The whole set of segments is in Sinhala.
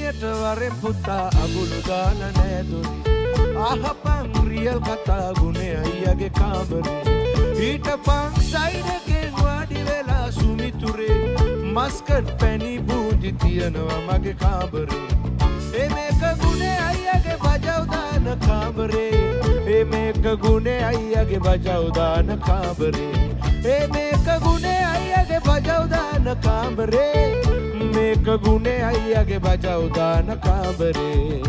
සුමියට වරෙන් පුතා අගුළු දාන නෑදොරි අහපන් රියල් කතා ගුණේ අයියාගේ කාමරේ හිටපන් සයිඩ් එකෙන් වාඩි වෙලා සුමිතුරේ මස්කට් පැණි බූදි තියනවා මගේ කාමරේ ඒ මේක ගුණේ අයියාගේ බජව් දාන කාමරේ ඒ මේක ගුණේ අයියාගේ බජව් දාන කාමරේ ඒ මේක ගුණේ අයියාගේ බජව් දාන කාමරේ මේක ගුණේ අයියාගේ බජව් දාන කාමරේ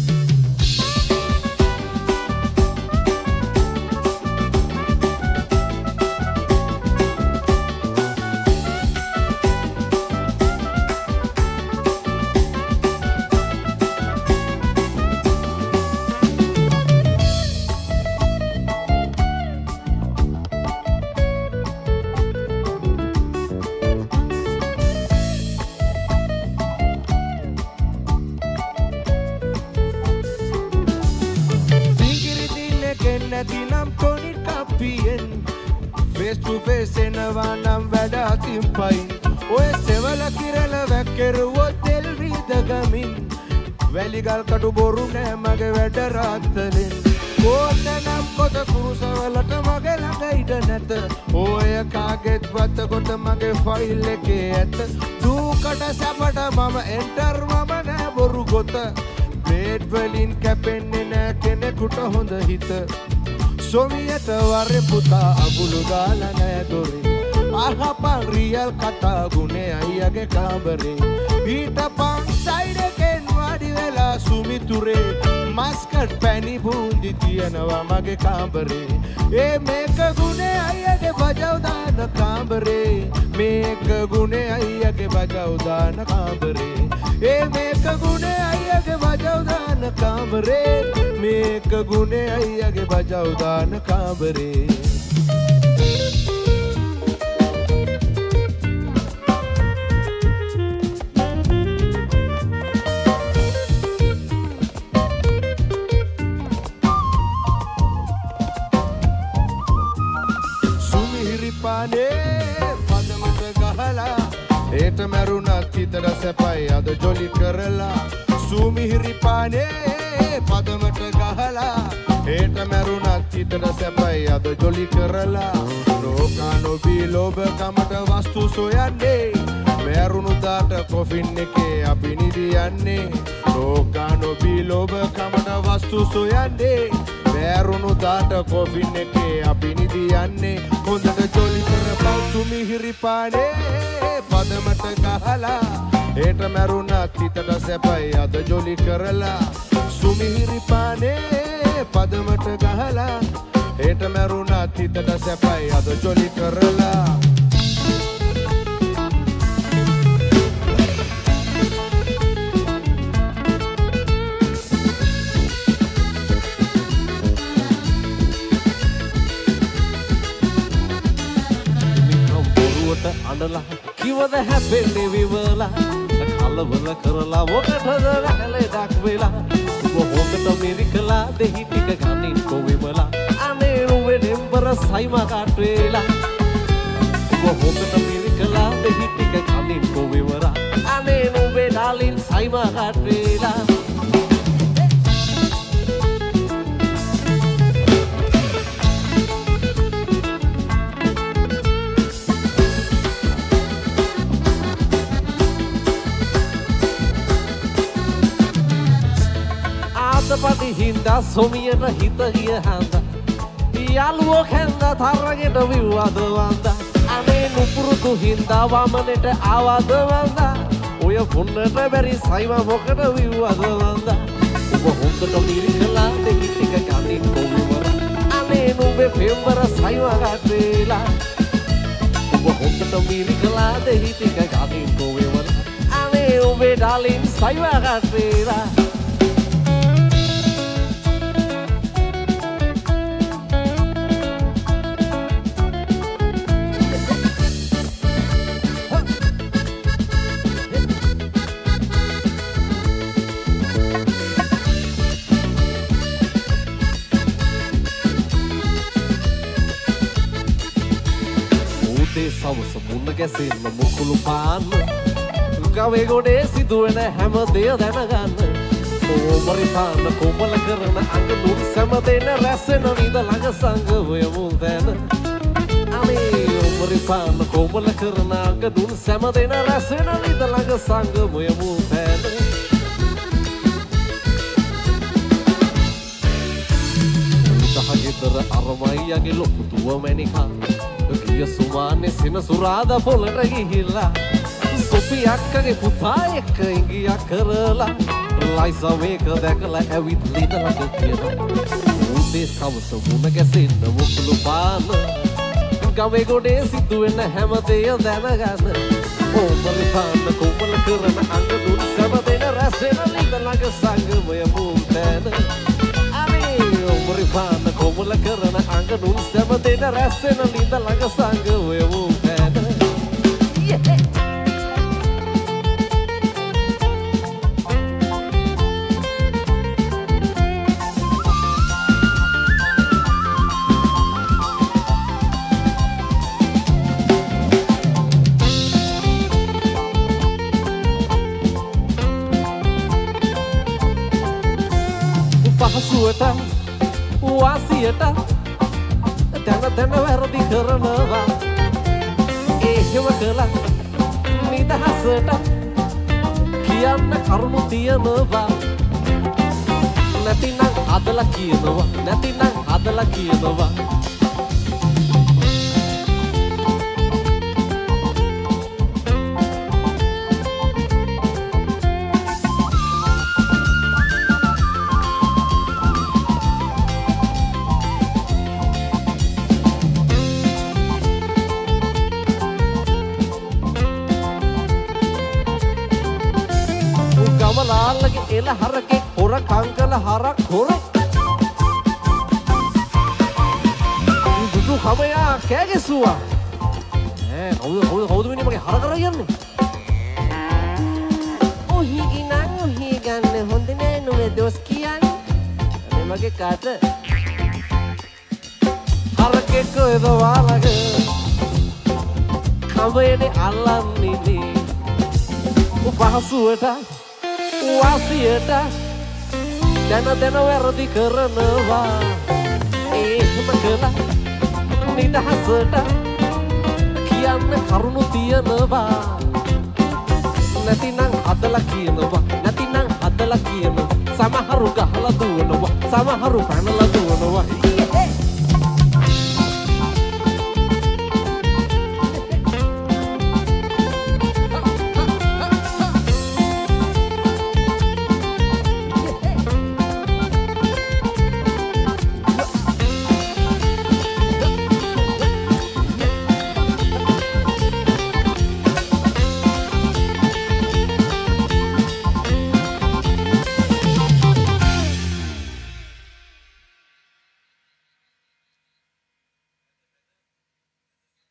face to face එනවා නම් වැඩ අතින් පයින් ඔය සෙවල කිරල වැක්කිරුවොත් තෙල් වීද ගමින් වැලිගල් කටු බොරු නෑ මගේ වැඩ රාත්තලින් ඕන්න නම් පොත කුරුසවලට මගේ ළඟ ඉඩ නැත ඔය කාගෙත් වත කොට මගේ ෆයිල් එකේ ඇත දූකට සැපට මම එන්ටර් මම නෑ බොරු ගොත බේඩ් වලින් කැපෙන්නේ නෑ කෙනෙකුට හොඳ හිත සොමියට වරෙන් පුතා අගුළු දාලා නෑදොරි අහපන් රියල් කතා ගුණේ අයියාගේ කාමරේ හිටපන් සයිඩ් එකෙන් වාඩි වෙලා සුමිතුරේ මස්කට් පැණි බූන්දි තියනවා මගේ කාමරේ ඒ මේක ගුණේ අයියාගේ බජව් දාන කාමරේ මේක ගුණේ අයියාගේ බජව් දාන කාමරේ ඒ මේක ගුණේ අයියාගේ බජව් දාන කාමරේ මේක ගුණේ අයියාගේ බජව් දාන කාමරේ පදමට ගහලා ඒට මැරුණත් හිතට සැපයි අද ජොලි කරලා සුමිහිරි පානේ පදමට ගහලා ඒට මැරුණත් හිතට සැපයි අද ජොලි කරලා ලෝකා නොබී ලෝභකමට වස්තු සොයන්නේ මැරුණු දාට කොෆින් එකේ අපි නිදියන්නේ ලෝකා නොබී ලෝභකමට වස්තු සොයන්නේ මැරුණු දාට කොෆින් එකේ අපි නිදියන්නේ හොඳට ජොලි කරපන් සුමිහිරි පානේ පදමට ගහලා ඒට මැරුණත් හිතට සැපයි අද ජොලි කරලා සුමිහිරි පානේ පදමට ගහලා ඒට මැරුණත් හිතට සැපයි අද ජොලි කරලා අඬලා කිවද හැපෙන්නේ විවලා කලබල කරලා මොකටද වැලෙඩක් වෙලා ඔබ හොකට මිරිකලා දෙහි ටික ගනින් කොවිමලා අනේ රුවේ නෙම්බර සයිම කාට වෙලා ඔබ හොකට මිරිකලා දෙහි ටික ගනින් කොවිමලා අනේ නුඹේ ඩාලින් සයිම කාට වෙලා පටි හින්දා සොමියට හිත ගිය හන්ද යාළුවෝ කැන්ද තරගෙට විව්වද වන්ද අනේ නුපුරුදු හින්දා වමනෙට ආවද වන්ද ඔය පුන්නට බැරි සයිම මොකට විව්වද වන්ද ඔබ හොඳට මිරිකලා දෙහි ටික කනින් කොවිවර අනේ නුඹේ පෙම්වර සයිම ගාටේලා ඔබ හොඳට මිරිකලා දෙහි ටික කනින් කොවිවර අනේ නුඹේ ඩාලින් සයිම ගාටේලා සවස මුන්න ගැසෙන්න මුකුළු පාන්න ගවේ ගොඩේ සිදුවෙන හැම දෙය දැනගන්න ඕමරිපාන කොමල කරන අඟ දුන් සැම දෙන රැසෙන විද ළඟ සංගවය මුල් දැන අනේ ඕමරිපාන කොමල කරන අඟ දුන් සැම දෙන රැසෙන විද ළඟ සංගවය මුල් දැන ගෙදර අරමයියගේ ලොකු දුව මැනිකා ගිය සුමානේ සෙනසුරාදා පොළට ගිහිල්ලා සොපි අක්කගේ පුතා එක්ක ඉඟියක් කරලා ලයිසා මේක දැකලා ඇවිත් ලිද ළඟ කියලා උදේ සවස මුණ ගැසෙන්න මුකුළු පාන ගවේ ගොඩේ සිදුවෙන හැම දෙය දැනගන්න ඕමරි පාන කොමල කරන අඟ දුන් සැම දෙන රැසෙන ලිද ළඟ සංගමය මුල් දැන Rifana como la carana anga nun sema dena rasena linda laga sanga wewu pena Pahasueta වාසියට තැන තැන වැරදි කරනවා එහෙම කළා නිදහසට කියන්න කරුණු තියනවා නැතිනම් අදලා කියනවා ගමලාලගේ එල හරකේ හොර කංකල හරක් හොර දුදු කමයා කෑගෙසුවා කවුද මිනිහ මගේ හර කර යන්නේ ඔහි ගන්න හොඳ නෑ නුවේ දොස් කියන්නේ අනේ මගේ කාට හරකේ කොහෙද වාලග කවයනේ අල්ලන්නේ උපහසුවට වාසියට දැන වැරදි කරනවා එහෙම කළා නිදහසට කියන්න කරුණු තියනවා නැතිනම් අදලා කියනවා සමහරු ගහලා දුවනවා සමහරු පැනලා දුවනවා